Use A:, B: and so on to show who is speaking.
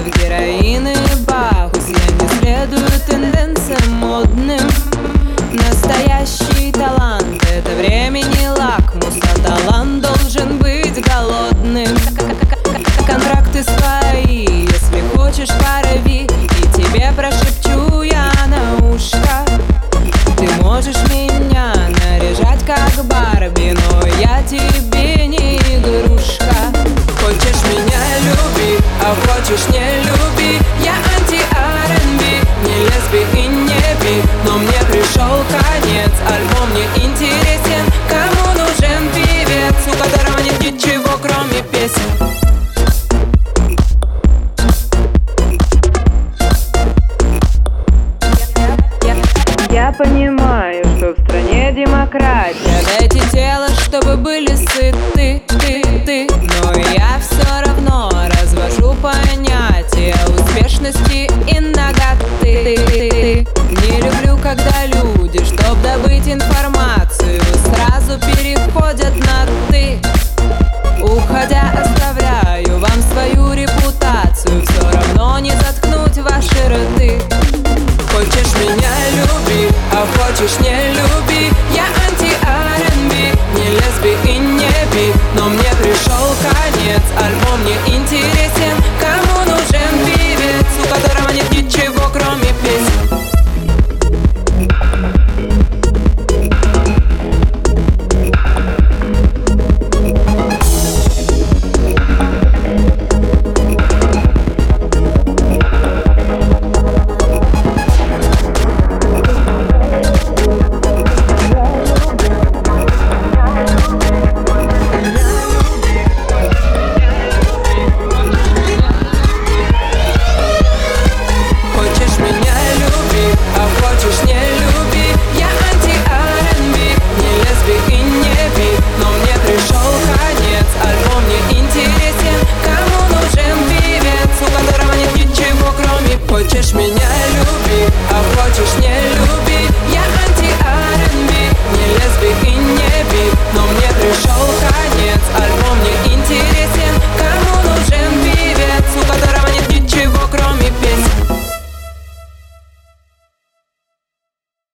A: в героин и Бахус. Я не следую тенденциям модным. Настоящий талант — это времени лакмус, а талант должен быть голодным. Контракты свои, если хочешь, порви, и тебе прошепчу я на ушко. Ты можешь меня наряжать как Барби, но я тебе не игрушка. Хочешь меня — люби, а хочешь — не люби. Я анти-R&B, не лесби и не би, но мне пришел конец. Альбом не интересен, кому нужен певец, у которого нет ничего, кроме песен. Я понимаю, что в стране демократия. Дайте тело, чтобы были сыты, ты. Но я все равно развожу понятия успешности и наготы. Не люблю, когда люди, чтоб добыть информацию, сразу переходят на ты. Уходя, оставляю вам свою репутацию, все равно не заткнуть ваши рты. Хочешь меня — люби, а хочешь — не люби.